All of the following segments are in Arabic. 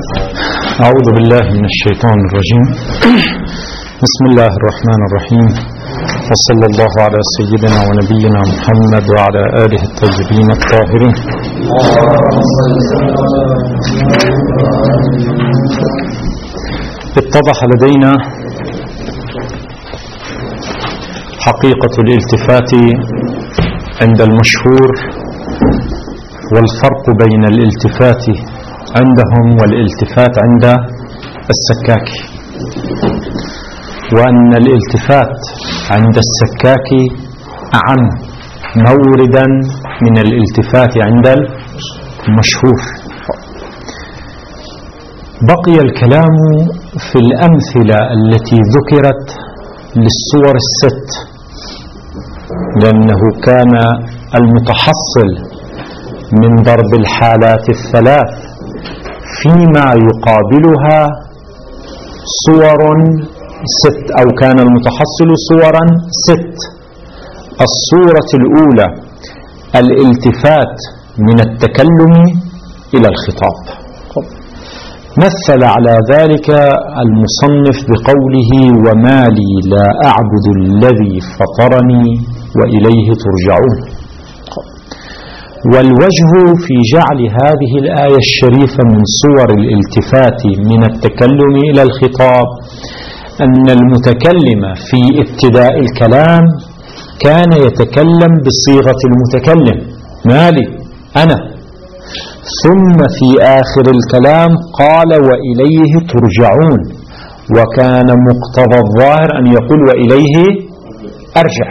أعوذ بالله من الشيطان الرجيم. بسم الله الرحمن الرحيم، وصلى الله على سيدنا ونبينا محمد وعلى آله الطيبين الطاهرين. اتضح لدينا حقيقة الالتفات عند المشهور والفرق بين الالتفات عندهم والالتفات عند السكاكي، وأن الالتفات عند السكاكي أعم موردا من الالتفات عند المشهور. بقي الكلام في الأمثلة التي ذكرت للصور الست، لأنه كان المتحصل من ضرب الحالات الثلاث فيما يقابلها صور ست، أو كان المتحصل صورا ست. الصورة الأولى الالتفات من التكلم إلى الخطاب. مثل على ذلك المصنف بقوله: وما لي لا أعبد الذي فطرني وإليه ترجعون. والوجه في جعل هذه الآية الشريفة من صور الالتفات من التكلم إلى الخطاب أن المتكلم في ابتداء الكلام كان يتكلم بصيغة المتكلم مالي أنا، ثم في آخر الكلام قال وإليه ترجعون، وكان مقتضى الظاهر أن يقول وإليه أرجع.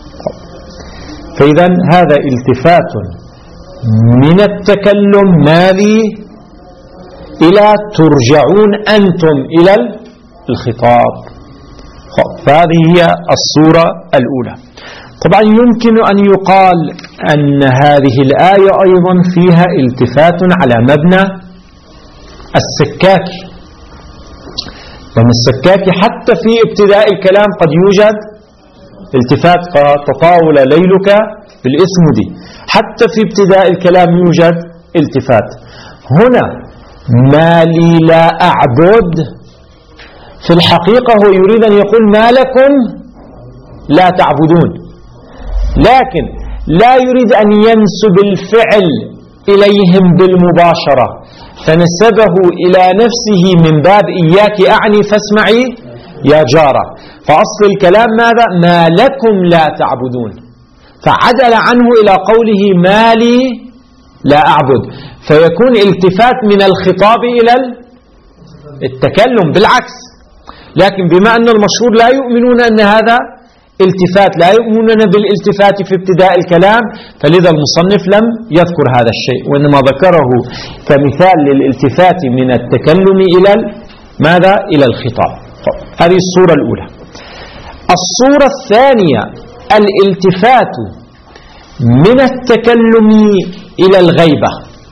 فإذا هذا التفات من التكلم مالي إلى ترجعون أنتم إلى الخطاب. فهذه هي الصورة الأولى. طبعا يمكن أن يقال أن هذه الآية أيضا فيها التفات على مبنى السكاكي، لأن السكاكي حتى في ابتداء الكلام قد يوجد التفات، فتطاول ليلك بالإسمد، حتى في ابتداء الكلام يوجد التفات. هنا ما لي لا أعبد، في الحقيقة هو يريد أن يقول ما لكم لا تعبدون، لكن لا يريد أن ينسب الفعل إليهم بالمباشرة، فنسبه إلى نفسه من باب إياك أعني فاسمعي يا جارة. فأصل الكلام ماذا؟ ما لكم لا تعبدون، فعدل عنه إلى قوله ما لي لا أعبد، فيكون التفات من الخطاب إلى التكلم بالعكس. لكن بما أن المشهور لا يؤمنون أن هذا التفات، لا يؤمنون بالالتفات في ابتداء الكلام، فلذا المصنف لم يذكر هذا الشيء، وإنما ذكره كمثال للالتفات من التكلم إلى ماذا؟ إلى الخطاب. هذه الصورة الأولى. الصورة الثانية الالتفات من التكلم إلى الغيبة.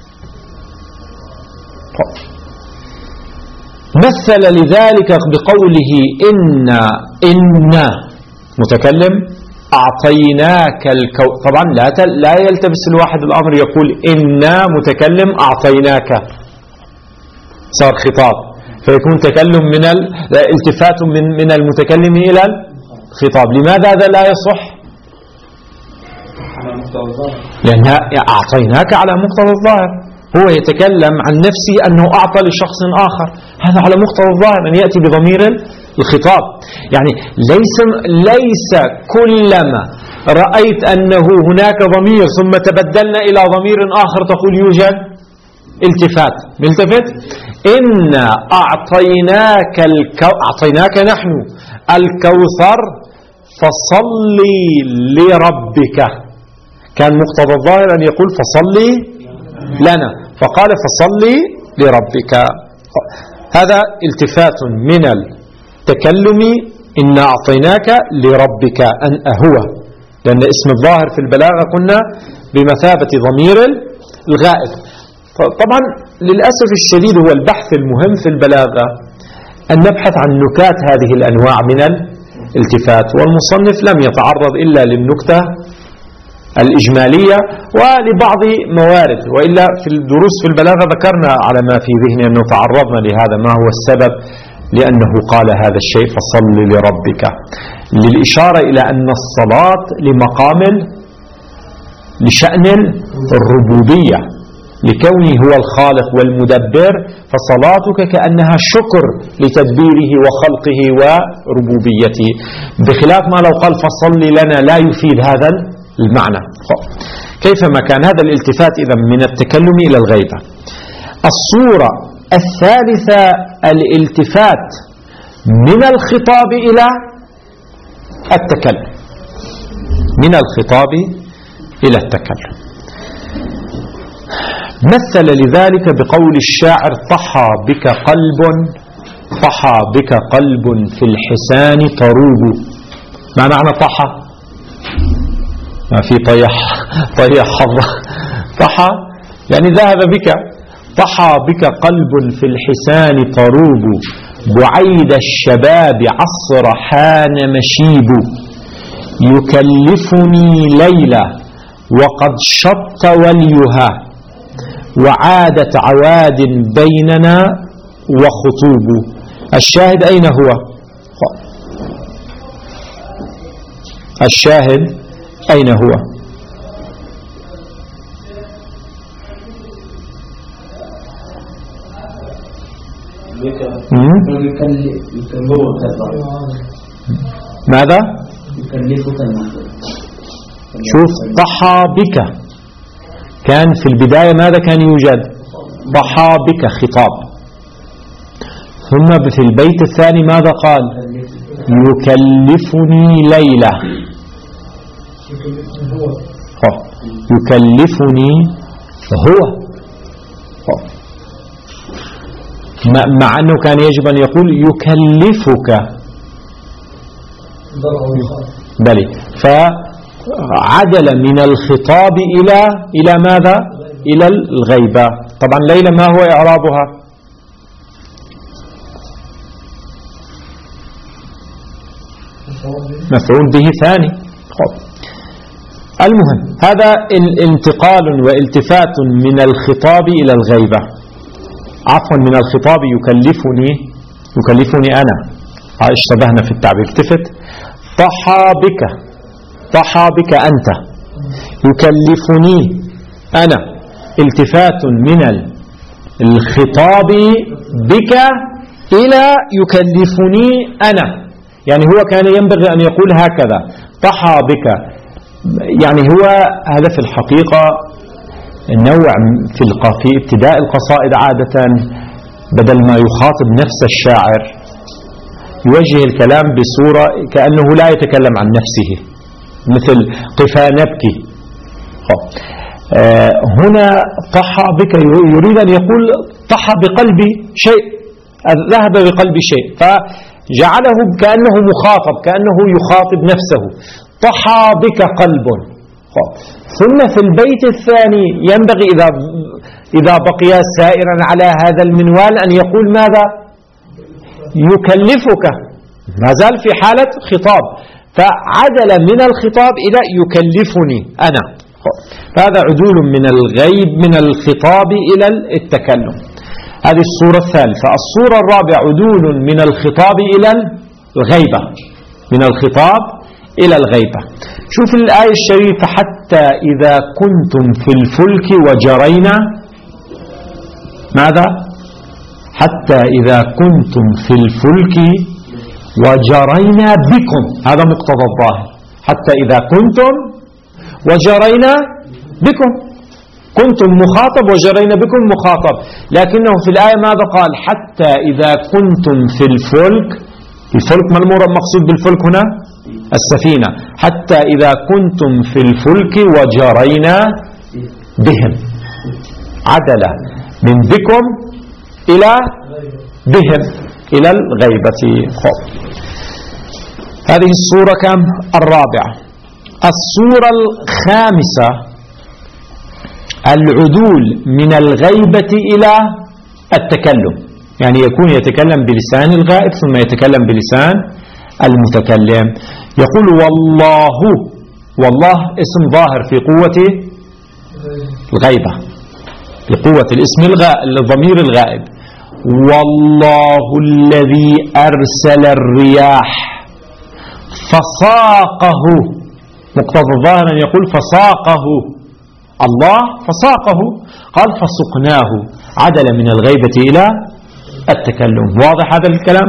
مثل لذلك بقوله إن متكلم أعطيناك طبعا لا يلتبس الواحد الأمر يقول إنا متكلم أعطيناك، صار خطاب، فيكون تكلم من الالتفات من المتكلم إلى الخطاب. لماذا هذا لا يصح؟ لأن أعطيناك على مقتضى الظاهر، هو يتكلم عن نفسه أنه أعطى لشخص آخر، هذا على مقتضى الظاهر أن يأتي بضمير الخطاب. يعني ليس كلما رأيت أنه هناك ضمير ثم تبدلنا إلى ضمير آخر تقول يوجد التفات. ملتفت إن أعطيناك نحن الكوثر فصلي لربك، كان مقتضى الظاهر أن يقول فصلي لنا، فقال فصلي لربك. هذا التفات من التكلم إن أعطيناك لربك أن هو، لأن اسم الظاهر في البلاغة قلنا بمثابة ضمير الغائب. طبعا للأسف الشديد هو البحث المهم في البلاغة أن نبحث عن نكات هذه الأنواع من الالتفات، والمصنف لم يتعرض إلا للنكتة الإجمالية ولبعض موارد، وإلا في الدروس في البلاغة ذكرنا على ما في ذهني أنه تعرضنا لهذا، ما هو السبب لأنه قال هذا الشيء فصل لربك، للإشارة إلى أن الصلاة لشأن الربوبية، لكونه هو الخالق والمدبر، فصلاتك كأنها شكر لتدبيره وخلقه وربوبيته، بخلاف ما لو قال فصل لنا لا يفيد هذا المعنى. كيفما كان هذا الالتفات إذا من التكلم إلى الغيبة. الصورة الثالثة الالتفات من الخطاب إلى التكلم، من الخطاب إلى التكلم. مثل لذلك بقول الشاعر طحى بك قلب في الحسان طروب. ما معنى طحى؟ ما في طيح حظ، طحى يعني ذهب بك. طحى بك قلب في الحسان طروب، بعيد الشباب عصر حان مشيب، يكلفني ليلة وقد شط وليها، وعادت عواد بيننا وخطوب. الشاهد أين هو؟ الشاهد أين هو؟ ماذا؟ شوف طحى بك كان في البداية ماذا كان يوجد؟ طحى بك خطاب، ثم في البيت الثاني ماذا قال؟ يكلفني ليلة. يكلفني هو، مع أنه كان يجب أن يقول يكلفك، بلي، فعدل من الخطاب إلى ماذا؟ إلى الغيبة. طبعا ليلى ما هو إعرابها؟ مفعول به ثاني. المهم هذا انتقال والتفات من الخطاب إلى الغيبة، عفوا من الخطاب يكلفني أنا، اشتبهنا في التعبير. التفت طحى بك أنت، يكلفني أنا، التفات من الخطاب بك إلى يكلفني أنا. يعني هو كان ينبغي أن يقول هكذا طحى بك، يعني هو هذا في الحقيقة النوع في ابتداء القصائد عادة، بدل ما يخاطب نفس الشاعر يوجه الكلام بصورة كأنه لا يتكلم عن نفسه، مثل قفا نبكي. هنا طحى بك يريد أن يقول طحى بقلبي شيء، ذهب بقلبي شيء، فجعله كأنه مخاطب، كأنه يخاطب نفسه. طحى بك قلب. ثم في البيت الثاني ينبغي إذا بقي سائرا على هذا المنوال أن يقول ماذا؟ يكلفك، ما زال في حالة خطاب، فعدل من الخطاب إلى يكلفني أنا. فهذا عدول من الغيب من الخطاب إلى التكلم. هذه الصورة الثالثة. الصورة الرابعة عدول من الخطاب إلى الغيبة، من الخطاب إلى الغيبة. شوف الآية الشريفة حتى إذا كنتم في الفلك وجرينا ماذا؟ حتى إذا كنتم في الفلك وجرينا بكم، هذا مقتضى الظاهر. حتى إذا كنتم وجرينا بكم، كنتم مخاطب وجرينا بكم مخاطب، لكنه في الآية ماذا قال؟ حتى إذا كنتم في الفلك. الفلك ما المقصود بالفلك هنا؟ السفينة. حتى إذا كنتم في الفلك وجرينا بهم، عدل من بكم إلى بهم إلى الغيبة. هذه الصورة كم؟ الرابعة. الصورة الخامسة العدول من الغيبة إلى التكلم، يعني يكون يتكلم بلسان الغائب ثم يتكلم بلسان المتكلم. يقول والله اسم ظاهر في قوة الغيبة، في قوة الاسم الضمير الغائب. والله الذي أرسل الرياح فساقه، مقتضى الظاهر أن يقول فساقه الله، فساقه، قال فسقناه، عدل من الغيبة إلى التكلم. واضح هذا الكلام؟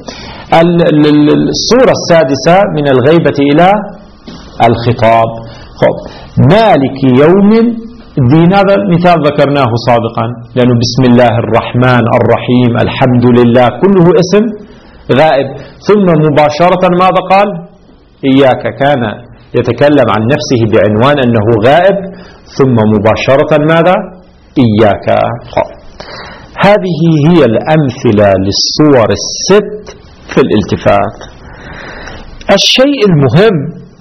الصورة السادسة من الغيبة إلى الخطاب. مالك يوم الدين، هذا المثال ذكرناه سابقا، لأنه بسم الله الرحمن الرحيم الحمد لله كله اسم غائب. ثم مباشرة ماذا قال؟ إياك، كان يتكلم عن نفسه بعنوان أنه غائب، ثم مباشرة ماذا؟ إياك. هذه هي الأمثلة للصور الست في الالتفات. الشيء المهم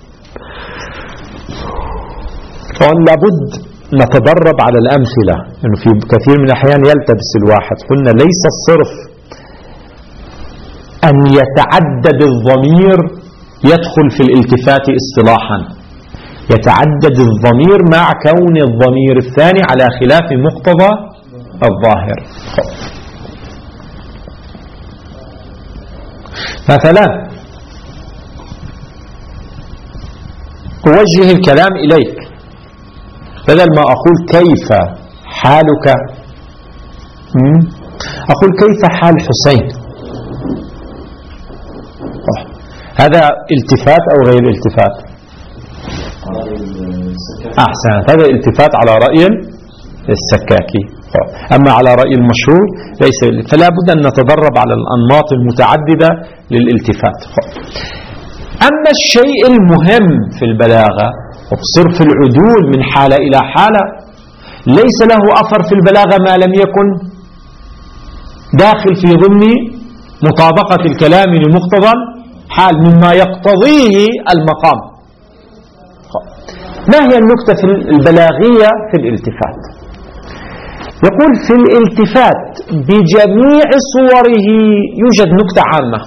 لابد نتدرب على الأمثلة، لأنه في كثير من الأحيان يلتبس الواحد. قلنا ليس الصرف أن يتعدد الضمير يدخل في الالتفات اصطلاحا، يتعدد الضمير مع كون الضمير الثاني على خلاف مقتضى الظاهر. مثلا أوجه الكلام إليك، بدل ما أقول كيف حالك أقول كيف حال حسين. هذا التفات أو غير التفات؟ أحسن، هذا التفات على رأي السكاكي. أما على رأي المشهور ليس. فلا بد أن نتدرب على الأنماط المتعددة للالتفات. أما الشيء المهم في البلاغة وبصرف العدول من حالة إلى حالة، ليس له أثر في البلاغة ما لم يكن داخل في ضمن مطابقة الكلام لمقتضى حال مما يقتضيه المقام. ما هي النكتة في البلاغية في الالتفات؟ يقول في الالتفات بجميع صوره يوجد نكتة عامة،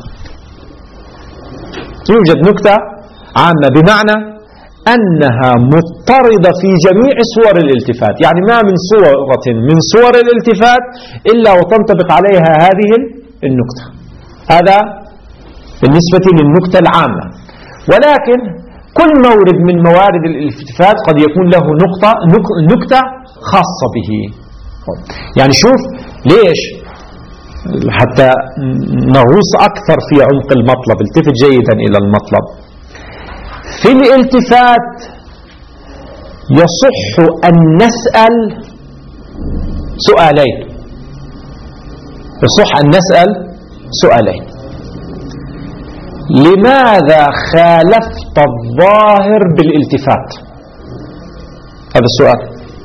يوجد نكتة عامة بمعنى أنها مضطردة في جميع صور الالتفات. يعني ما من صورة من صور الالتفات إلا وتنطبق عليها هذه النكتة. هذا بالنسبة للنكتة العامة. ولكن كل مورد من موارد الالتفات قد يكون له نكتة خاصة به. يعني شوف ليش حتى نغوص أكثر في عمق المطلب، التفت جيدا إلى المطلب. في الالتفات يصح أن نسأل سؤالين، يصح أن نسأل سؤالين: لماذا خالفت الظاهر بالالتفات؟ هذا السؤال.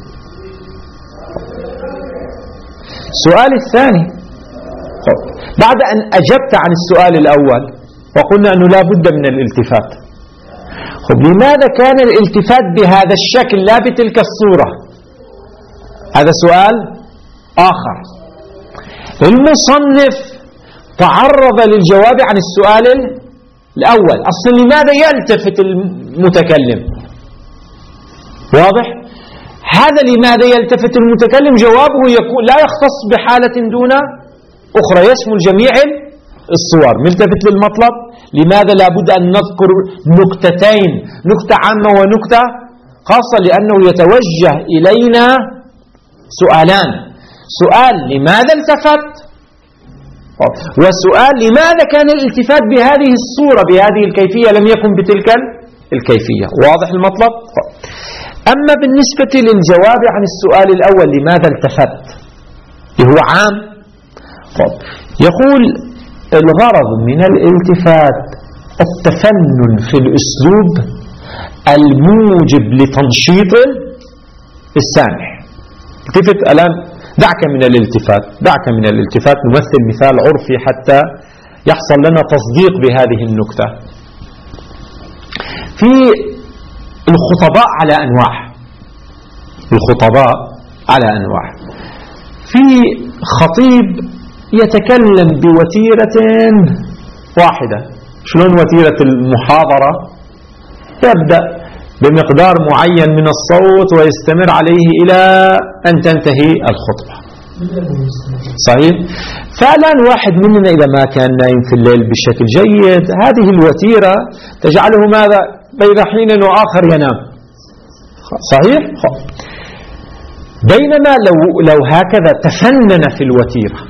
السؤال الثاني بعد أن أجبت عن السؤال الأول وقلنا أنه لا بد من الالتفات، لماذا كان الالتفات بهذا الشكل لا بتلك الصورة؟ هذا سؤال آخر. المصنف تعرض للجواب عن السؤال الأول. أصلا لماذا يلتفت المتكلم؟ واضح؟ هذا لماذا يلتفت المتكلم جوابه يكون لا يختص بحالة دون أخرى، يشمل جميع الصور. ملتفت للمطلب. لماذا لا بد أن نذكر نكتتين، نكتة عامة ونكتة خاصة؟ لأنه يتوجه إلينا سؤالان: سؤال لماذا التفت، وسؤال لماذا كان الالتفات بهذه الصورة بهذه الكيفية لم يكن بتلك الكيفية. واضح المطلب؟ أما بالنسبة للجواب عن السؤال الأول لماذا التفت هو عام. يقول الغرض من الالتفات التفنن في الأسلوب الموجب لتنشيط السامع. التفت الآن، دعك من الالتفات، دعك من الالتفات، نمثل مثال عرفي حتى يحصل لنا تصديق بهذه النكتة. في الخطباء على أنواع، الخطباء على أنواع. في خطيب يتكلم بوتيرة واحدة. شلون وتيرة المحاضرة؟ يبدأ بمقدار معين من الصوت ويستمر عليه إلى أن تنتهي الخطبة. صحيح؟ فالآن واحد مننا إذا ما كان نايم في الليل بشكل جيد، هذه الوتيرة تجعله ماذا؟ بين حين وآخر ينام. صحيح؟ بينما لو هكذا تفنن في الوتيرة،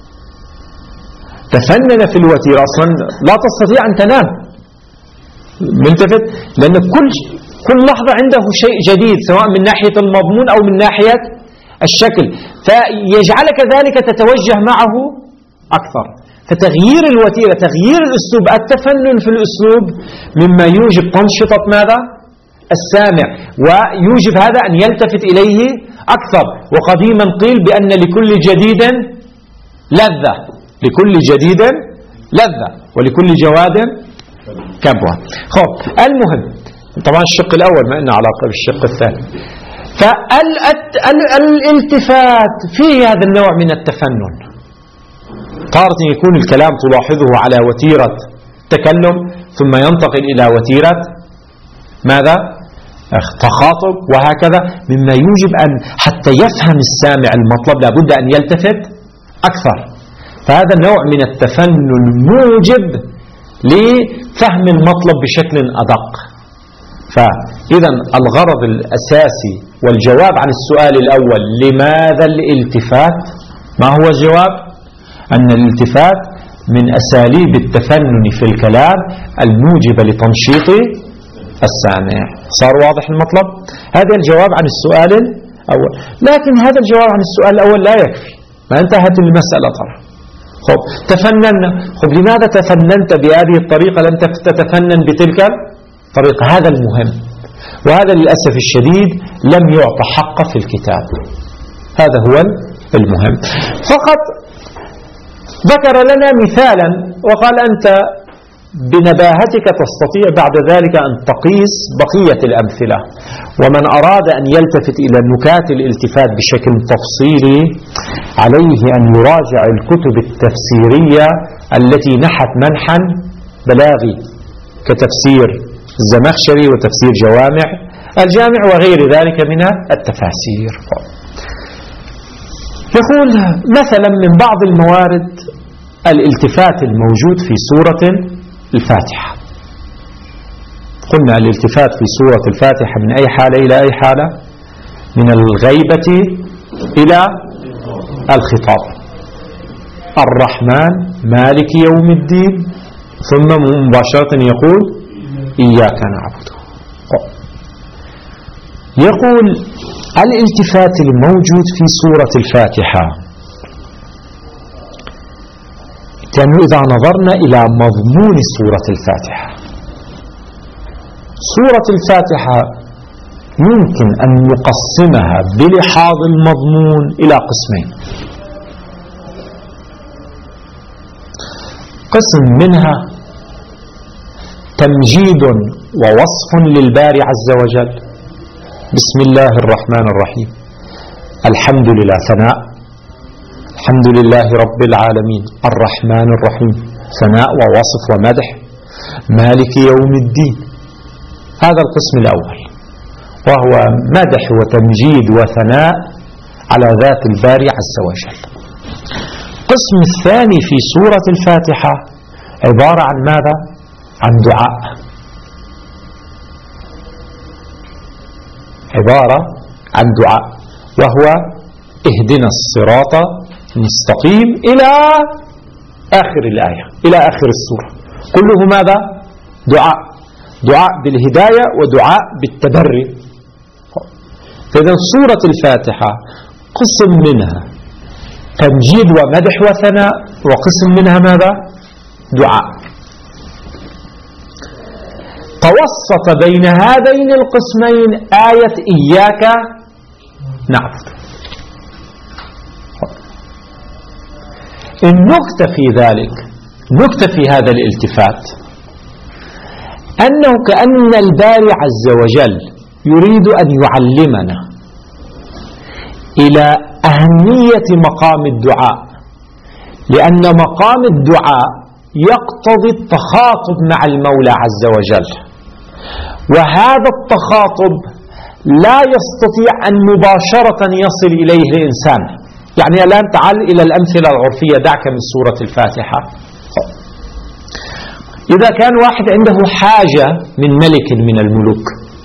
تفنن في الوتيرة أصلا لا تستطيع أن تنام. ملتفت؟ لأن كل لحظة عنده شيء جديد، سواء من ناحية المضمون أو من ناحية الشكل، فيجعلك ذلك تتوجه معه أكثر. فتغيير الوتيرة، تغيير الأسلوب، التفنن في الأسلوب مما يوجب تنشطة ماذا؟ السامع، ويوجب هذا أن يلتفت إليه أكثر. وقديما قيل بأن لكل جديد لذة، لكل جديد لذة، ولكل جواد كبوة. خب المهم طبعا الشق الأول ما إنه علاقة بالشق الثاني. فالالتفات فيه هذا النوع من التفنن. تارة يكون الكلام تلاحظه على وتيرة تكلم، ثم ينتقل إلى وتيرة ماذا؟ تخاطب، وهكذا، مما يوجب أن حتى يفهم السامع المطلب لابد أن يلتفت أكثر. فهذا النوع من التفنن موجب لفهم المطلب بشكل أدق. فإذا الغرض الأساسي والجواب عن السؤال الأول لماذا الالتفات، ما هو الجواب؟ أن الالتفات من أساليب التفنن في الكلام الموجبة لتنشيط السامع. صار واضح المطلب؟ هذا الجواب عن السؤال الأول. لكن هذا الجواب عن السؤال الأول لا يكفي، ما انتهت المسألة طبعا. خب تفننا، خب لماذا تفننت بهذه الطريقة لم تتفنن بتلك الطريقة؟ هذا المهم، وهذا للأسف الشديد لم يعطى حقه في الكتاب. هذا هو المهم. فقط ذكر لنا مثالا وقال أنت بنباهتك تستطيع بعد ذلك أن تقيس بقية الأمثلة. ومن أراد أن يلتفت إلى نكات الالتفات بشكل تفصيلي عليه أن يراجع الكتب التفسيرية التي نحت منحا بلاغي كتفسير الزمخشري وتفسير جوامع الجامع وغير ذلك من التفاسير. يقول مثلا من بعض الموارد الالتفات الموجود في سورة الفاتحة. قلنا الالتفات في سورة الفاتحة من أي حالة إلى أي حالة؟ من الغيبة إلى الخطاب. الرحمن مالك يوم الدين، ثم مباشرة يقول إياك نعبد. يقول الالتفات الموجود في سورة الفاتحة، كأنه إذا نظرنا إلى مضمون سورة الفاتحة، سورة الفاتحة يمكن أن نقسمها بلحاظ المضمون إلى قسمين. قسم منها تمجيد ووصف للباري عز وجل، بسم الله الرحمن الرحيم، الحمد لله ثناء، الحمد لله رب العالمين، الرحمن الرحيم ثناء ووصف ومدح، مالك يوم الدين. هذا القسم الأول، وهو مدح وتمجيد وثناء على ذات الباري عز وجل. القسم الثاني في سورة الفاتحة عبارة عن ماذا؟ عن دعاء، عبارة عن دعاء، وهو اهدنا الصراط المستقيم إلى آخر الآية، إلى آخر السورة، كله ماذا؟ دعاء، دعاء بالهداية ودعاء بالتبري. فإذا سورة الفاتحة قسم منها تمجيد ومدح وثناء، وقسم منها ماذا؟ دعاء. توسط بين هذين القسمين آية إياك نعبد. النكتة في ذلك، نكتة في هذا الالتفات، أنه كأن الباري عز وجل يريد أن يعلمنا إلى أهمية مقام الدعاء، لأن مقام الدعاء يقتضي التخاطب مع المولى عز وجل، وهذا التخاطب لا يستطيع أن مباشرة يصل إليه الإنسان. يعني الآن تعال إلى الأمثلة العرفية، دعك من سورة الفاتحة. إذا كان واحد عنده حاجة من ملك من الملوك،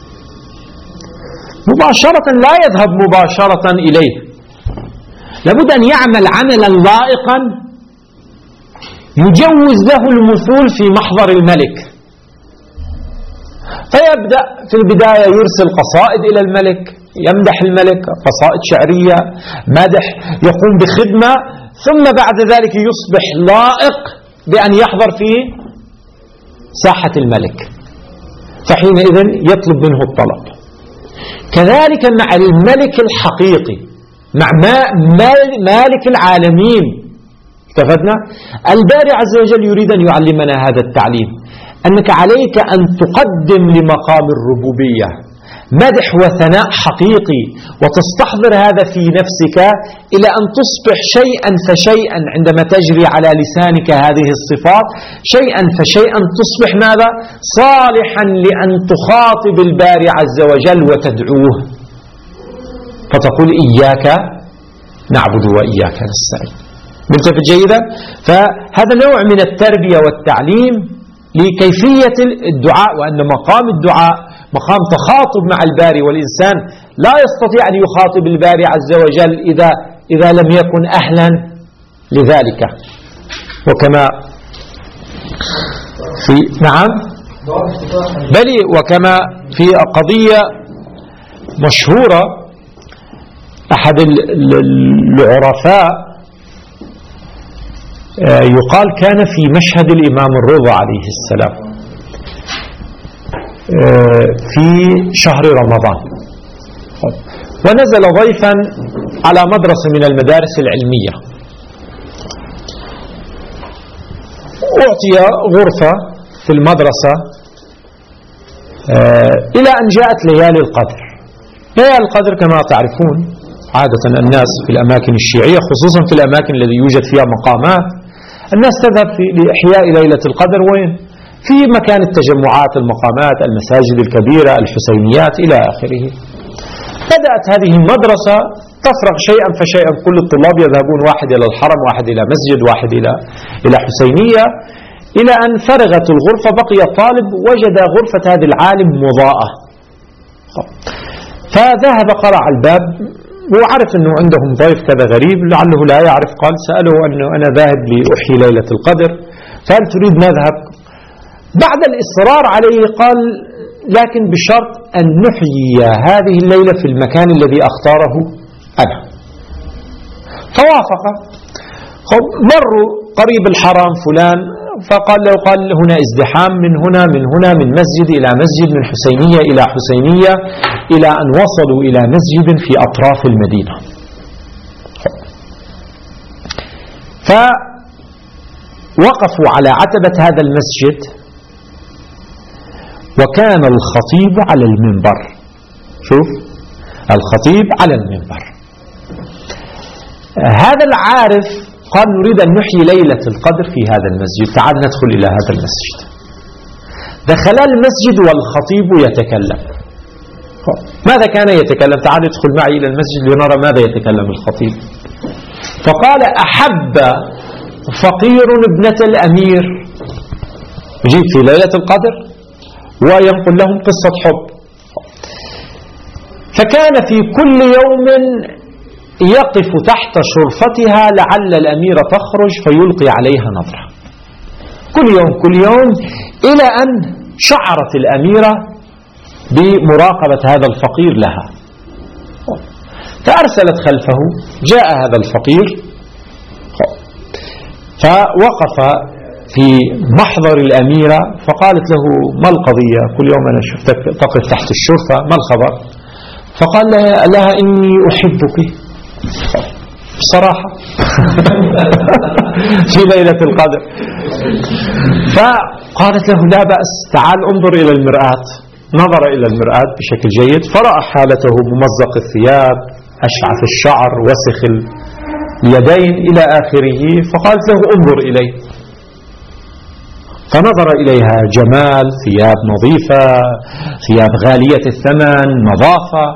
مباشرة لا يذهب مباشرة إليه، لابد أن يعمل عملا لائقا يجوز له المثول في محضر الملك. فيبدأ في البداية يرسل قصائد إلى الملك، يمدح الملك، قصائد شعرية، مدح، يقوم بخدمة، ثم بعد ذلك يصبح لائق بأن يحضر في ساحة الملك، فحينئذ يطلب منه الطلب. كذلك مع الملك الحقيقي، مع مالك العالمين، اتفقنا؟ الباري عز وجل يريد أن يعلمنا هذا التعليم، أنك عليك أن تقدم لمقام الربوبية مدح وثناء حقيقي، وتستحضر هذا في نفسك إلى أن تصبح شيئا فشيئا عندما تجري على لسانك هذه الصفات، شيئا فشيئا تصبح ماذا؟ صالحا لأن تخاطب الباري عز وجل وتدعوه، فتقول إياك نعبد وإياك نستعين. ملتفت جيدا؟ فهذا نوع من التربية والتعليم لكيفية الدعاء، وأن مقام الدعاء مقام تخاطب مع الباري، والإنسان لا يستطيع أن يخاطب الباري عز وجل إذا لم يكن أهلا لذلك. وكما في نعم بل وكما في قضية مشهورة، أحد العرفاء يقال كان في مشهد الإمام الرضا عليه السلام في شهر رمضان، ونزل ضيفا على مدرسة من المدارس العلمية، أعطي غرفة في المدرسة إلى أن جاءت ليالي القدر. ليالي القدر كما تعرفون عادة الناس في الأماكن الشيعية، خصوصا في الأماكن التي يوجد فيها مقامات، الناس تذهب لإحياء ليلة القدر وين؟ في مكان التجمعات، المقامات، المساجد الكبيرة، الحسينيات إلى آخره. بدأت هذه المدرسة تفرغ شيئا فشيئا، كل الطلاب يذهبون، واحد إلى الحرم، واحد إلى مسجد، واحد إلى حسينية، إلى أن فرغت الغرفة. بقي طالب وجد غرفة هذا العالم مضاءة، فذهب قرع الباب وعرف أنه عندهم ضيف كذا غريب لعله لا يعرف، قال سأله أنه أنا ذاهب لأحيي ليلة القدر، فهل تريد نذهب؟ بعد الإصرار عليه قال لكن بشرط أن نحيي هذه الليلة في المكان الذي أختاره أنا. فوافق. مروا قريب الحرم فلان، فقال له قال هنا ازدحام، من هنا من مسجد إلى مسجد، من حسينية إلى حسينية، إلى أن وصلوا إلى مسجد في أطراف المدينة. فوقفوا على عتبة هذا المسجد، وكان الخطيب على المنبر. شوف الخطيب على المنبر. هذا العارف قال نريد أن نحيي ليلة القدر في هذا المسجد، تعال ندخل إلى هذا المسجد. دخل المسجد والخطيب يتكلم. ماذا كان يتكلم؟ تعال ادخل معي إلى المسجد لنرى ماذا يتكلم الخطيب. فقال أحب فقير ابنة الأمير، يجيب في ليلة القدر وينقل لهم قصة حب. فكان في كل يوم يقف تحت شرفتها لعل الأميرة تخرج فيلقي عليها نظرة، كل يوم إلى أن شعرت الأميرة بمراقبة هذا الفقير لها، فأرسلت خلفه. جاء هذا الفقير فوقف في محضر الأميرة، فقالت له ما القضية؟ كل يوم أنا شفتك تقف تحت الشرفة، ما الخبر؟ فقال لها إني أحبك بصراحة في ليلة القدر. فقالت له لا بأس، تعال انظر إلى المرآة. نظر إلى المرآة بشكل جيد، فرأى حالته ممزق الثياب، أشعث الشعر، وسخ اليدين إلى آخره. فقالت له انظر إلي. فنظر إليها جمال، ثياب نظيفة، ثياب غالية الثمن، نظافة،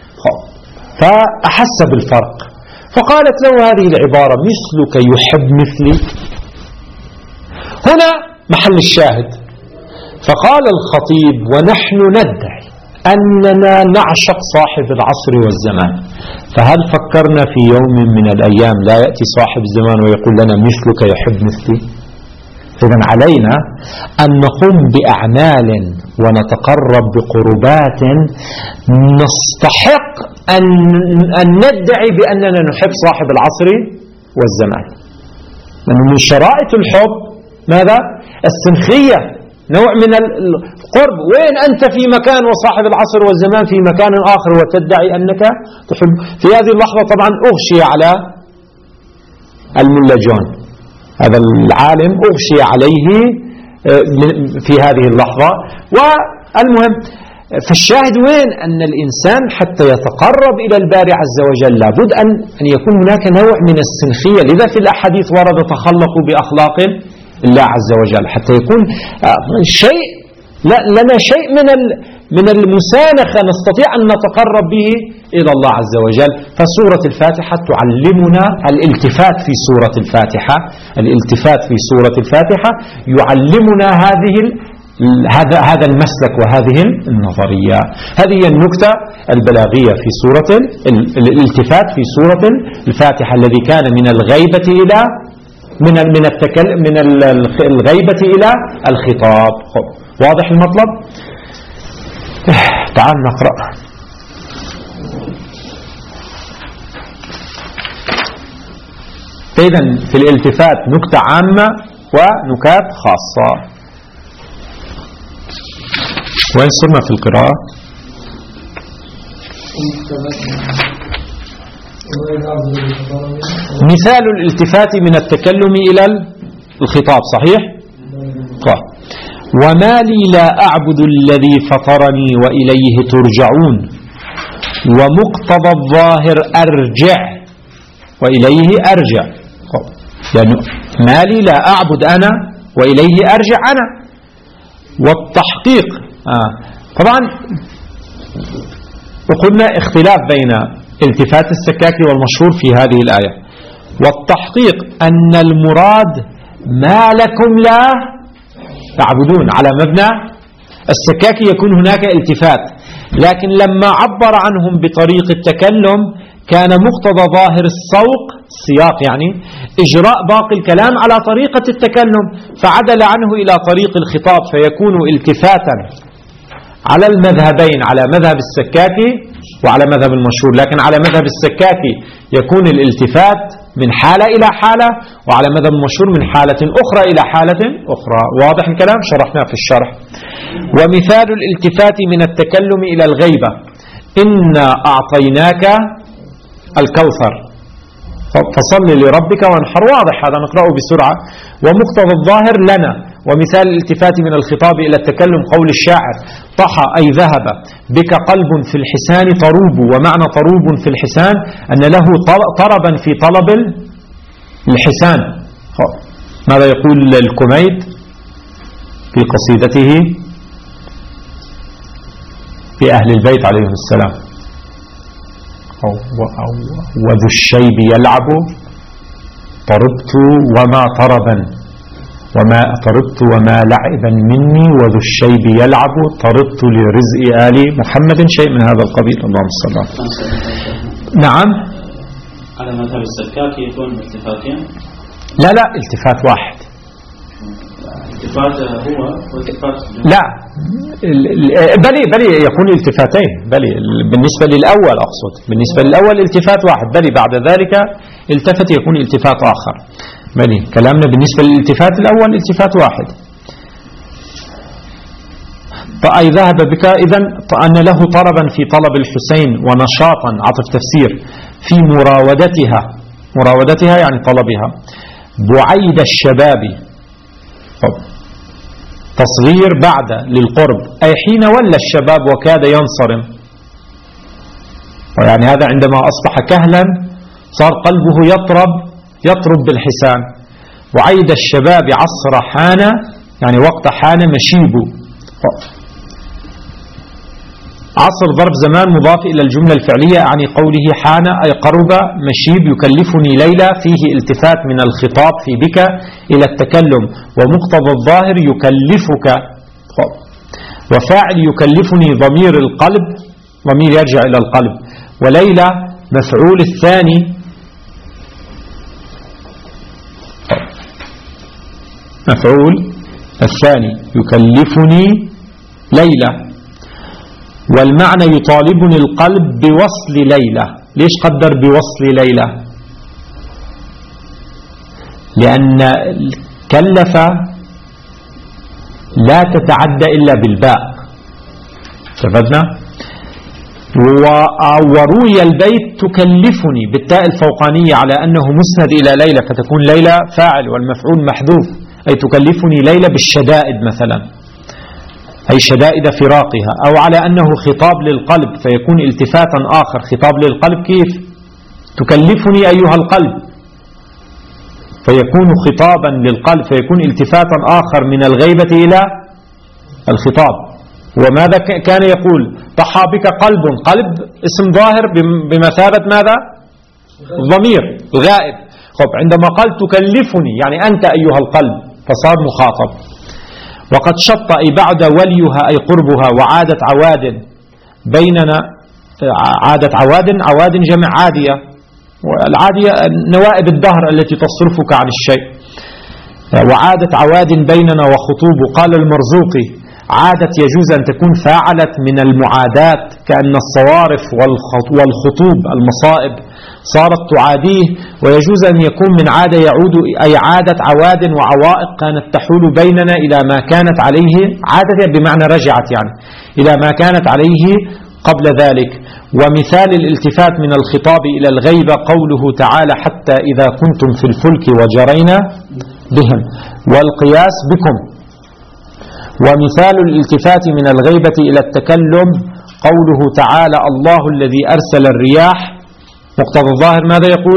فأحس بالفرق، فقالت له هذه العبارة: مثلك يحب مثلي. هنا محل الشاهد. فقال الخطيب: ونحن ندعي أننا نعشق صاحب العصر والزمان، فهل فكرنا في يوم من الأيام لا يأتي صاحب الزمان ويقول لنا مثلك يحب مثلي؟ إذن علينا أن نقوم بأعمال ونتقرب بقربات نستحق أن ندعي بأننا نحب صاحب العصر والزمان. من شرائط الحب ماذا؟ السنخية، نوع من القرب. وين أنت في مكان وصاحب العصر والزمان في مكان آخر وتدعي أنك تحب؟ في هذه اللحظة طبعا أغشي على الملا جون، هذا العالم أغشي عليه في هذه اللحظة. والمهم فالشاهد وين أن الإنسان حتى يتقرب إلى الباري عز وجل لابد أن يكون هناك نوع من السنخية. لذا في الأحاديث ورد: تخلقوا بأخلاق الله عز وجل، حتى يكون شيء لنا شيء من المسانخة نستطيع أن نتقرب به إلى الله عز وجل. فسورة الفاتحة تعلمنا الالتفات في سورة الفاتحة، الالتفات في سورة الفاتحة يعلمنا هذا المسلك وهذه النظرية. هذه هي النكتة البلاغية في سورة الالتفات في سورة الفاتحة، الذي كان من الغيبة إلى من الغيبة إلى الخطاب. واضح المطلب؟ تعال نقرأ. إذن في الالتفات نكتة عامة ونكات خاصة. وين صرنا في القراءة؟ مثال الالتفات من التكلم إلى الخطاب. صحيح؟ وما لي لا أعبد الذي فطرني وإليه ترجعون، ومقتضى الظاهر أرجع وإليه أرجع. يعني ما لي لا أعبد أنا وإليه أرجع أنا. والتحقيق طبعا وقلنا اختلاف بين التفات السكاكي والمشهور في هذه الآية. والتحقيق أن المراد ما لكم لا تعبدون، على مبنى السكاكي يكون هناك التفات، لكن لما عبر عنهم بطريق التكلم كان مقتضى ظاهر السياق يعني إجراء باقي الكلام على طريقة التكلم، فعدل عنه إلى طريق الخطاب فيكون التفاتا على المذهبين، على مذهب السكاكي وعلى مذهب المشهور. لكن على مذهب السكاكي يكون الالتفات من حالة إلى حالة، وعلى مذهب المشهور من حالة أخرى إلى حالة أخرى. واضح الكلام؟ شرحناه في الشرح. ومثال الالتفات من التكلم إلى الغيبة: إنا أعطيناك الكوثر فصل لربك وانحر. واضح هذا، نقرأه بسرعة. ومقتضى الظاهر لنا. ومثال الالتفات من الخطاب إلى التكلم قول الشاعر: طحى أي ذهب بك قلب في الحسان طروب. ومعنى طروب في الحسان أن له طربا في طلب الحسان. ماذا يقول الكميت في قصيدته في أهل البيت عليهم السلام: وذو الشيب يلعب طربت وما طربا، وما طربت وما لعبا مني، وذو الشيب يلعب طربت لرزق آل محمد، شيء من هذا القبيل. اللهم صل على نعم. على مذهب السكاكي يكون التفاتين؟ لا التفات واحد. التفات هو والتفات لا بلي يكون التفاتين. بلي بالنسبة للأول أقصد، بالنسبة للأول التفات واحد، بلي بعد ذلك التفت يكون التفات آخر. بلي كلامنا بالنسبة للالتفات الأول التفات واحد. فأي ذهب بك إذن أن له طربا في طلب الحسين ونشاطا، عطف تفسير، في مراودتها يعني طلبها. بعيد الشباب تصغير بعد للقرب، أي حين ولى الشباب وكاد ينصرم، ويعني هذا عندما أصبح كهلا صار قلبه يطرب بالحسان. وعيد الشباب عصر حان، يعني وقت حان مشيب. عصر ظرف زمان مضاف إلى الجملة الفعلية، يعني قوله حان أي قرب مشيب يكلفني ليلى، فيه التفات من الخطاب في بك إلى التكلم، ومقتضى الظاهر يكلفك. وفاعل يكلفني ضمير القلب، ضمير يرجع إلى القلب، وليلى مفعول الثاني. مفعول الثاني يكلفني ليلى، والمعنى يطالبني القلب بوصل ليلى. ليش قدر بوصل ليلى؟ لأن كلف لا تتعدى إلا بالباء، شفتنا؟ وروي البيت تكلفني بالتاء الفوقانية على أنه مسند إلى ليلى، فتكون ليلى فاعل والمفعول محذوف، أي تكلفني ليلى بالشدائد مثلا، أي شدائد فراقها، أو على أنه خطاب للقلب فيكون التفاتا آخر. خطاب للقلب كيف؟ تكلفني أيها القلب، فيكون خطابا للقلب، فيكون التفاتا آخر من الغيبة إلى الخطاب. وماذا كان يقول؟ ضحى بك قلب، قلب اسم ظاهر بمثابة ماذا؟ ضمير الغائب. عندما قال تكلفني يعني أنت أيها القلب، فصار مخاطب. وقد شط أي بعد وليها أي قربها، وعادت عواد بيننا. عادت عواد جمع عادية، والعادية نوائب الدهر التي تصرفك عن الشيء. وعادت عواد بيننا وخطوب. قال المرزوقي عادت يجوز أن تكون فاعلت من المعادات، كأن الصوارف والخطوب المصائب صارت تعاديه، ويجوز أن يكون من عادة يعود، أي عادت عواد وعوائق كانت تحول بيننا إلى ما كانت عليه. عادت بمعنى رجعت يعني إلى ما كانت عليه قبل ذلك. ومثال الالتفات من الخطاب إلى الغيبة قوله تعالى حتى إذا كنتم في الفلك وجرينا بهم، والقياس بكم. ومثال الالتفات من الغيبة إلى التكلم قوله تعالى الله الذي أرسل الرياح. مقتضى الظاهر ماذا يقول؟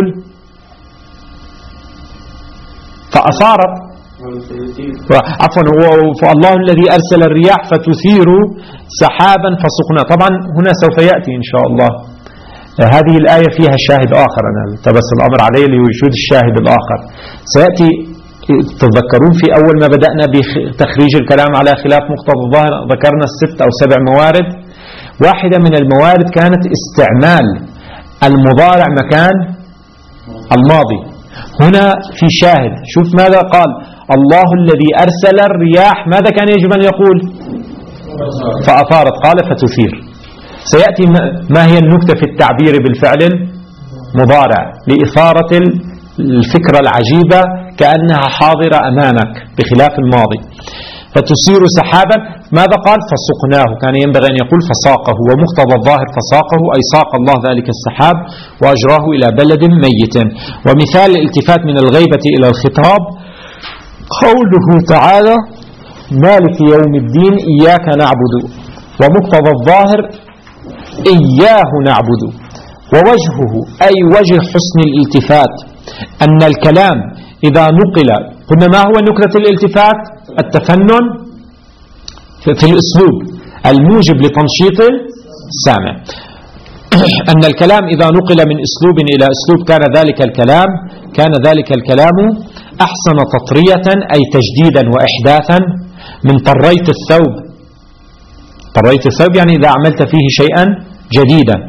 فأثارت، عفوا، الله الذي أرسل الرياح فتثير سحابا فسقنا. طبعا هنا سوف يأتي إن شاء الله هذه الآية فيها شاهد آخر، أنا التبس الأمر عليه لوجود الشاهد الآخر. سيأتي، تتذكرون في أول ما بدأنا بتخريج الكلام على خلاف مقتضى الظاهر ذكرنا 6 أو 7 موارد. واحدة من الموارد كانت استعمال المضارع مكان الماضي. هنا في شاهد، شوف ماذا قال؟ الله الذي أرسل الرياح، ماذا كان يجب أن يقول؟ فأثارت، قال فتثير. سيأتي ما هي النكتة في التعبير بالفعل المضارع لإثارة الفكرة العجيبة كأنها حاضرة أمامك بخلاف الماضي. فتثير سحابا، ماذا قال؟ فسقناه، كان ينبغي أن يقول فساقه. ومقتضى الظاهر فساقه أي ساق الله ذلك السحاب وأجراه إلى بلد ميت. ومثال الالتفات من الغيبة إلى الخطاب قوله تعالى مالك يوم الدين إياك نعبد. ومقتضى الظاهر إياه نعبد. ووجهه أي وجه حسن الالتفات أن الكلام إذا نقل، قلنا ما هو نكرة الالتفات؟ التفنن في الأسلوب الموجب لتنشيط السامع. أن الكلام إذا نقل من أسلوب إلى أسلوب كان ذلك الكلام أحسن تطرية أي تجديدا وإحداثا من طريت الثوب. طريت الثوب يعني إذا عملت فيه شيئا جديدا.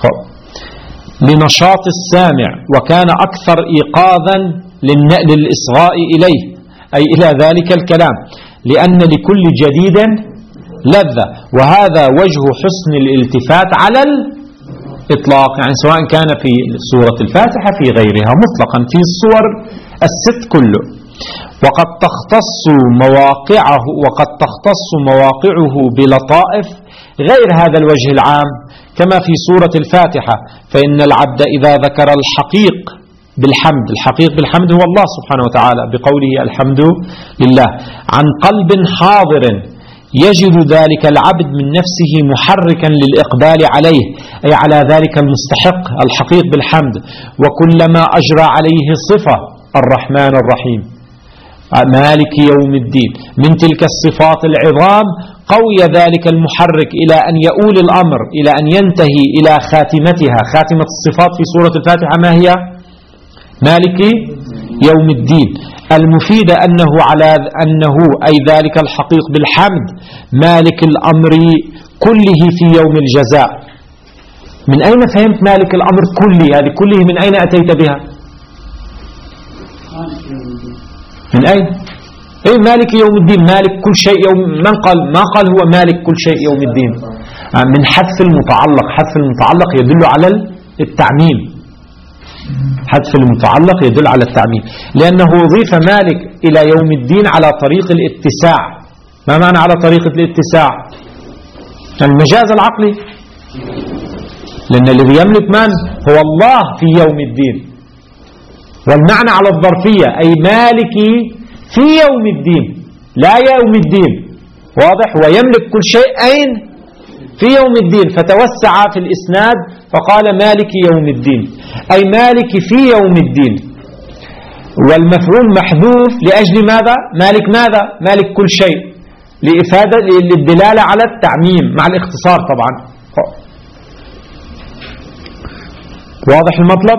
لنشاط السامع، وكان أكثر إيقاظا للإصغاء إليه أي إلى ذلك الكلام، لأن لكل جديد لذة. وهذا وجه حسن الالتفات على الإطلاق، يعني سواء كان في سورة الفاتحة في غيرها مطلقا في السور الست كله. وقد تختص مواقعه بلطائف غير هذا الوجه العام كما في سورة الفاتحة. فإن العبد إذا ذكر الحقيق بالحمد، الحقيق بالحمد هو الله سبحانه وتعالى بقوله الحمد لله، عن قلب حاضر يجد ذلك العبد من نفسه محركا للإقبال عليه، أي على ذلك المستحق الحقيق بالحمد. وكلما أجرى عليه صفة الرحمن الرحيم مالك يوم الدين. من تلك الصفات العظام قوي ذلك المحرك إلى أن يؤول الأمر إلى أن ينتهي إلى خاتمتها. خاتمة الصفات في سورة الفاتحة ما هي؟ مالك يوم الدين، المفيدة أنه أي ذلك الحقيق بالحمد مالك الأمر كله في يوم الجزاء. من أين فهمت مالك الأمر كله؟ هذه كله من أين أتيت بها؟ من أين؟ أي مالك يوم الدين، مالك كل شيء يوم. ما قال هو مالك كل شيء يوم الدين. من حذف المتعلق. حذف المتعلق يدل على التعميم. حذف المتعلق يدل على التعميم، لأنه أضيف مالك إلى يوم الدين على طريق الاتساع. ما معنى على طريقة الاتساع؟ المجاز العقلي، لأن الذي يملك من هو الله في يوم الدين. والمعنى على الظرفية، أي مالكي في يوم الدين لا يوم الدين. واضح؟ ويملك كل شيء أين؟ في يوم الدين. فتوسع في الإسناد فقال مالك يوم الدين، أي مالك في يوم الدين. والمفعول محذوف لأجل ماذا؟ مالك ماذا؟ مالك كل شيء، لإفادة للدلالة على التعميم مع الاختصار طبعا. واضح المطلب؟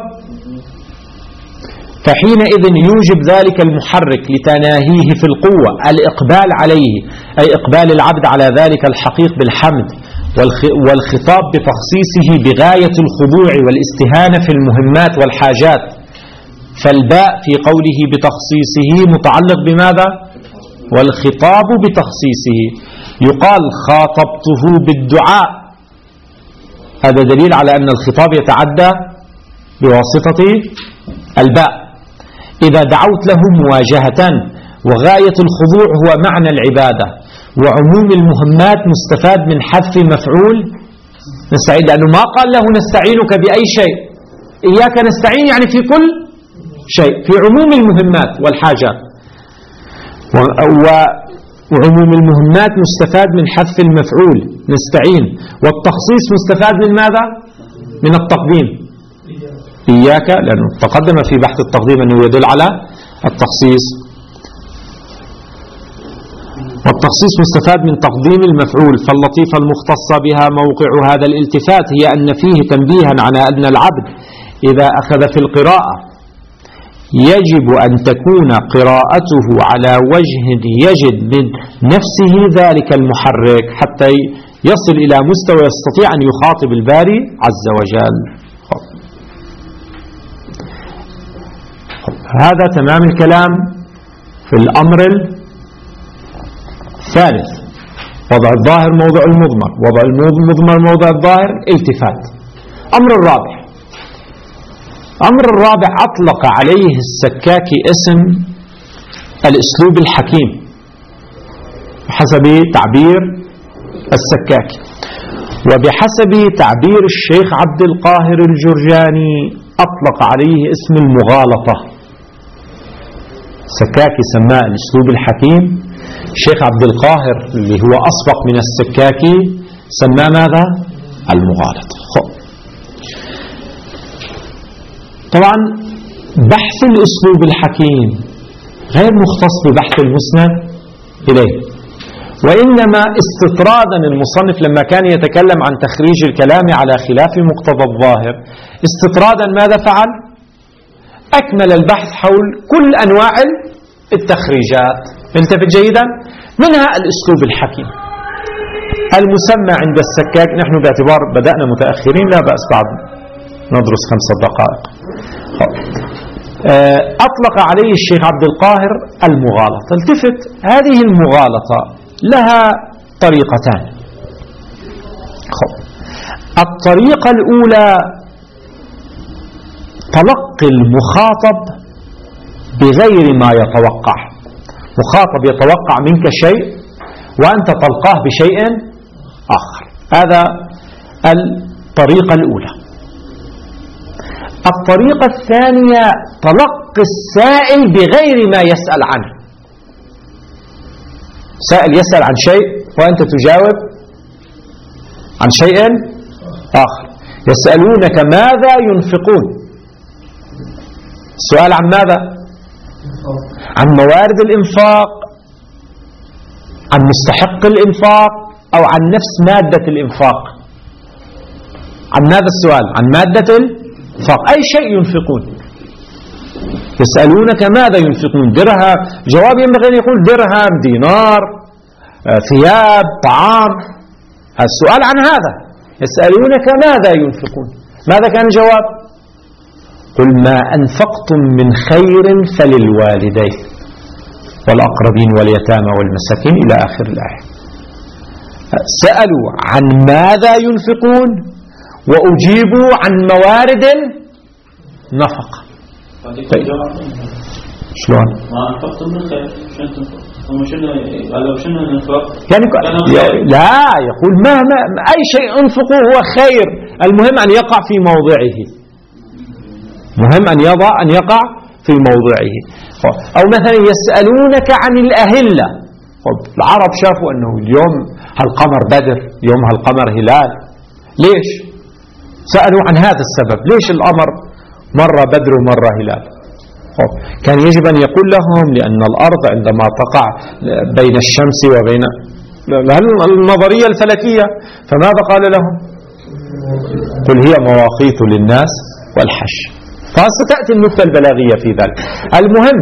فحينئذ يوجب ذلك المحرك لتناهيه في القوة الإقبال عليه، أي إقبال العبد على ذلك الحقيق بالحمد، والخطاب بتخصيصه بغاية الخضوع والاستهانة في المهمات والحاجات. فالباء في قوله بتخصيصه متعلق بماذا؟ والخطاب بتخصيصه. يقال خاطبته بالدعاء، هذا دليل على أن الخطاب يتعدى بواسطة الباء. إذا دعوت له مواجهة، وغاية الخضوع هو معنى العبادة. وعموم المهمات مستفاد من حذف مفعول نستعين، لأنه ما قال له نستعينك بأي شيء. إياك نستعين يعني في كل شيء، في عموم المهمات والحاجات. وعموم المهمات مستفاد من حذف المفعول نستعين. والتخصيص مستفاد من ماذا؟ من التقديم. إياك، لأنه تقدم في بحث التقديم أنه يدل على التخصيص. والتخصيص مستفاد من تقديم المفعول. فاللطيفة المختصة بها موقع هذا الالتفات هي أن فيه تنبيها على أن العبد إذا أخذ في القراءة يجب أن تكون قراءته على وجه يجد من نفسه ذلك المحرك حتى يصل إلى مستوى يستطيع أن يخاطب الباري عز وجل. هذا تمام الكلام في الأمر الثالث، وضع الظاهر موضع المضمر، وضع المضمر موضع الظاهر، التفات. أمر الرابع أطلق عليه السكاكي اسم الأسلوب الحكيم بحسب تعبير السكاكي، وبحسب تعبير الشيخ عبد القاهر الجرجاني أطلق عليه اسم المغالطة. السكاكي سماه الأسلوب الحكيم، الشيخ عبد القاهر اللي هو أسبق من السكاكي سماه ماذا؟ المغالطة. طبعا بحث الأسلوب الحكيم غير مختص ببحث المسند إليه، وإنما استطرادا المصنف لما كان يتكلم عن تخريج الكلام على خلاف مقتضى الظاهر، استطرادا ماذا فعل؟ أكمل البحث حول كل أنواع التخريجات. انتبه جيدا، منها الأسلوب الحكيم المسمى عند السكاك. نحن باعتبار بدأنا متأخرين لا بأس بعد ندرس 5 دقائق. أطلق عليه الشيخ عبد القاهر المغالطة. التفت، هذه المغالطة لها طريقتان. الطريقة الأولى تلقي المخاطب بغير ما يتوقع. مخاطب يتوقع منك شيء وأنت تلقاه بشيء آخر، هذا الطريقة الأولى. الطريقة الثانية تلقي السائل بغير ما يسأل عنه. سائل يسأل عن شيء وأنت تجاوب عن شيء آخر. يسألونك ماذا ينفقون، السؤال عن ماذا؟ عن موارد الإنفاق، عن مستحق الإنفاق، أو عن نفس مادة الإنفاق؟ عن هذا السؤال، عن مادة الإنفاق، أي شيء ينفقون. يسألونك ماذا ينفقون؟ درهم، جواب ينبغي أن يقول درهم، دينار، ثياب، طعام. السؤال عن هذا. يسألونك ماذا ينفقون، ماذا كان الجواب؟ قل ما أنفقتم من خير فللوالدين والأقربين واليتامى والمساكين إلى آخر الآية. سألوا عن ماذا ينفقون وأجيبوا عن موارد النفقة. شلون؟ ما أنفقتم من خير شنو قالوا شنو ننفق؟ يعني لا، يقول مهما أي شيء أنفقه هو خير، المهم أن يقع في موضعه، مهم أن يقع في موضعه. أو مثلا يسألونك عن الأهلة، العرب شافوا أنه اليوم هالقمر بدر، يوم هالقمر هلال، ليش؟ سألوا عن هذا السبب، ليش القمر مرة بدر ومرة هلال؟ كان يجب أن يقول لهم لأن الأرض عندما تقع بين الشمس وبين النظرية الفلكية، فماذا قال لهم؟ قل هي مواقيت للناس والحج. فستأتي النكتة البلاغية في ذلك. المهم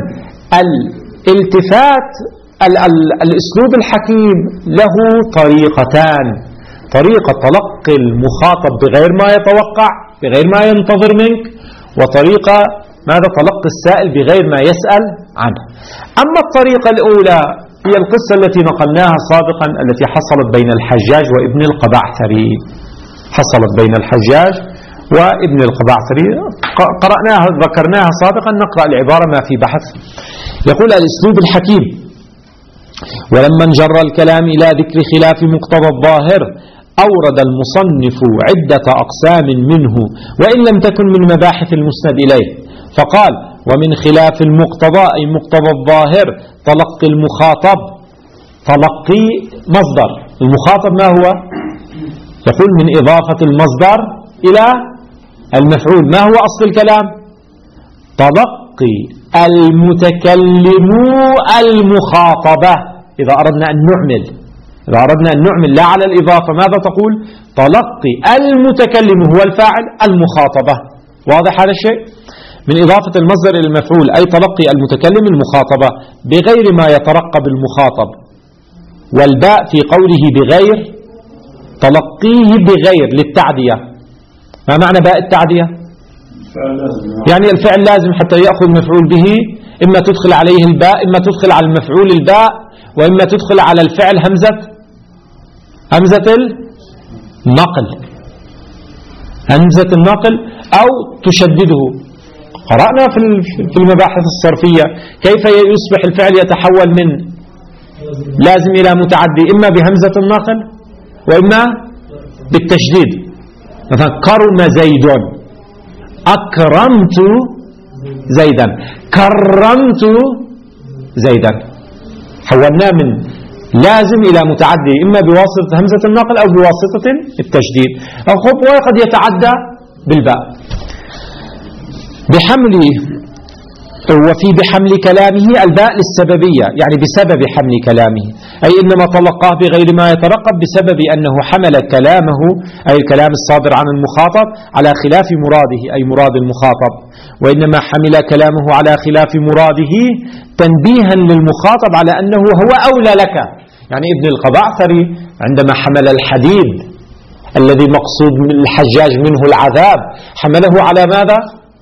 الالتفات، الأسلوب الحكيم له طريقتان: طريقة تلقي المخاطب بغير ما يتوقع، بغير ما ينتظر منك، وطريقة ماذا تلقي السائل بغير ما يسأل عنه. أما الطريقة الأولى هي القصة التي نقلناها سابقا، التي حصلت بين الحجاج وابن القبعثري. حصلت بين الحجاج وابن القبعثري، قرأناها ذكرناها سابقا، نقرأ العبارة ما في بحث. يقول الأسلوب الحكيم: ولما انجر الكلام إلى ذكر خلاف مقتضى الظاهر أورد المصنف عدة أقسام منه وإن لم تكن من مباحث المسند إليه، فقال: ومن خلاف المقتضى أي مقتضى الظاهر تلقي المخاطب. تلقي مصدر المخاطب ما هو؟ يقول من إضافة المصدر إلى المفعول. ما هو أصل الكلام؟ تلقي المتكلم المخاطبة. إذا أردنا أن نعمل لا على الإضافة ماذا تقول؟ تلقي المتكلم هو الفاعل، المخاطبة. واضح هذا الشيء؟ من إضافة المصدر إلى المفعول أي تلقي المتكلم المخاطبة بغير ما يترقب المخاطب. والباء في قوله بغير تلقيه بغير للتعدية. ما معنى باء التعدية؟ يعني الفعل لازم حتى يأخذ مفعول به، إما تدخل عليه الباء، إما تدخل على المفعول الباء، وإما تدخل على الفعل همزة النقل، همزة النقل، أو تشدده. قرأنا في المباحث الصرفية كيف يصبح الفعل يتحول من لازم إلى متعدي، إما بهمزة النقل وإما بالتشديد. مثلا كرم زيد، أكرمت زيدا، كرمت زيدا. حولناه من لازم إلى متعدي إما بواسطة همزة النقل أو بواسطة التشديد، أو وقد يتعدى بالباء. وفي بحمل كلامه الباء للسببية، يعني بسبب حمل كلامه، أي إنما طلقاه بغير ما يترقب بسبب أنه حمل كلامه أي الكلام الصادر عن المخاطب على خلاف مراده أي مراد المخاطب، وإنما حمل كلامه على خلاف مراده تنبيها للمخاطب على أنه هو أولى لك. يعني ابن القبعثري عندما حمل الحديد الذي مقصود من الحجاج منه العذاب حمله على ماذا؟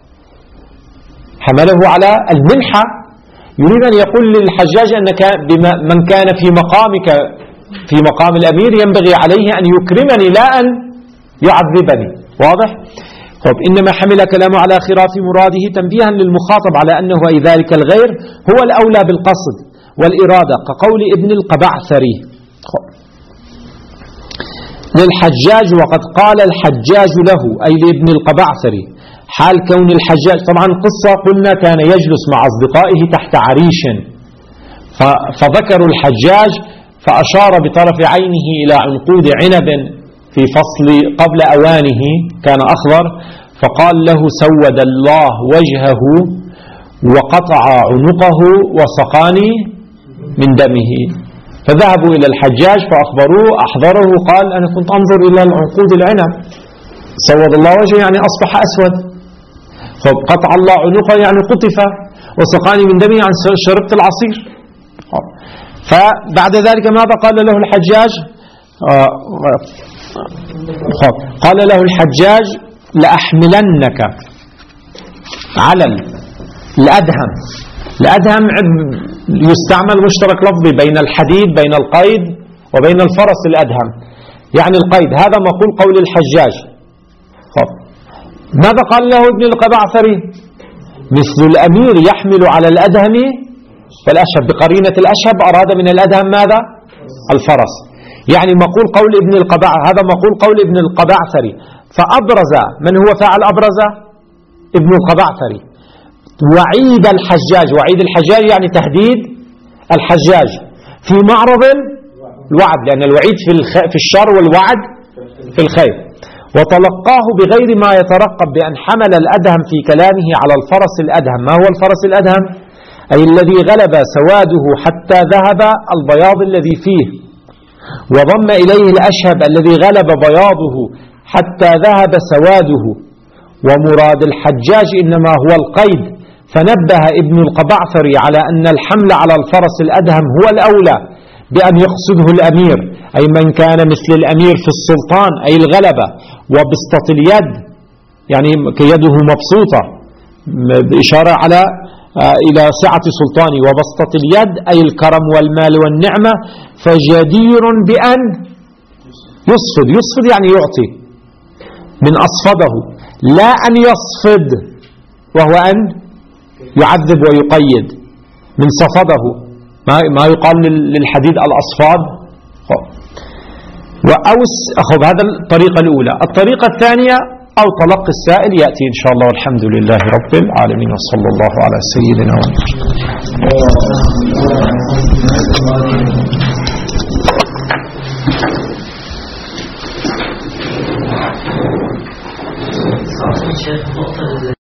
حمله على المنحة. يريد أن يقول للحجاج أنك من كان في مقامك في مقام الأمير ينبغي عليه أن يكرمني لا أن يعذبني. واضح؟ إنما حمل كلامه على خلاف مراده تنبيها للمخاطب على أنه أي ذلك الغير هو الأولى بالقصد والإرادة، كقول ابن القبعثري للحجاج: وقد قال الحجاج له أي لابن القبعثري حال كون الحجاج. طبعا قصة قلنا كان يجلس مع أصدقائه تحت عريش، فذكروا الحجاج فأشار بطرف عينه إلى عنقود عنب في فصل قبل أوانه كان أخضر، فقال له: سود الله وجهه وقطع عنقه وسقاني من دمه. فذهبوا إلى الحجاج فأخبروه، أحضره، قال أنا كنت أنظر إلى العنقود العنب، سود الله وجهه يعني أصبح أسود، قطع الله عنقه يعني قطف، وسقاني من دمه يعني شربت العصير. فبعد ذلك ماذا قال له الحجاج؟ قال له الحجاج لأحملنك على الأدهم. الأدهم يستعمل مشترك لفظي بين الحديد، بين القيد وبين الفرس. الأدهم يعني القيد، هذا مقول قول الحجاج. ماذا قال له ابن القبعثري؟ مثل الأمير يحمل على الأدهم والأشهب، بقرينة الأشهب أراد من الأدهم ماذا؟ الفرس. يعني مقول قول ابن هذا مقول قول ابن القبعثري. فأبرز، من هو فاعل أبرز؟ ابن القبعثري. وعيد الحجاج، وعيد الحجاج يعني تهديد الحجاج في معرض الوعد، لأن الوعيد في الشر والوعد في الخير. وتلقاه بغير ما يترقب، بأن حمل الأدهم في كلامه على الفرس الأدهم. ما هو الفرس الأدهم؟ أي الذي غلب سواده حتى ذهب البياض الذي فيه، وضم إليه الأشهب الذي غلب بياضه حتى ذهب سواده. ومراد الحجاج إنما هو القيد. فنبه ابن القبعثري على أن الحمل على الفرس الأدهم هو الأولى، بأن يقصده الأمير، أي من كان مثل الأمير في السلطان، أي الغلبة. وبسطة اليد يعني يده مبسوطة، بإشارة على إلى سعة سلطانه. وبسطة اليد أي الكرم والمال والنعمة. فجدير بأن يصفد، يصفد يعني يعطي، من أصفده، لا أن يصفد وهو أن يعذب ويقيد، من صفده، ما يقال للحديد الأصفاد. هذا الطريقة الأولى. الطريقة الثانية أو تلقي السائل يأتي إن شاء الله، والحمد لله رب العالمين، وصلى الله على سيدنا محمد.